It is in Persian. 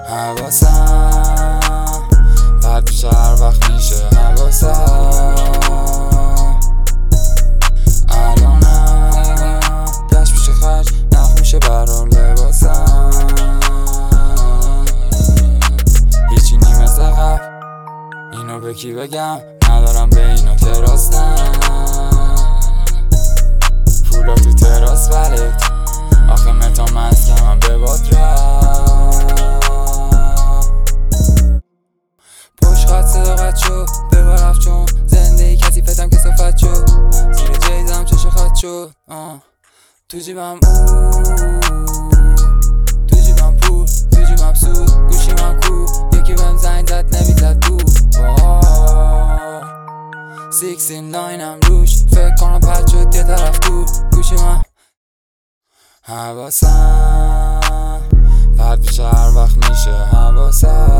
حواسم بعد پیش هر وقت میشه حواسم الانم دست پیش خرج نخ میشه برا لباسم هیچی نیمه عقب اینو به کی بگم ندارم به اینو تراستم پولا تو تراس ولید آخه متا مستم به باد پشت خط صداقت شد ببر رفت چون زندگی کسی فتم که صفت شد زیر جیزم چش خط شد تو جیبم تو جیبم پول تو جیبم سود گوشی من کو یکی بهم زنگ زد نمیزد بود 69 هم روش فکر کنم پرد شد یه طرف دور گوشی من حواسم بعد پیش هر وقت میشه حواسم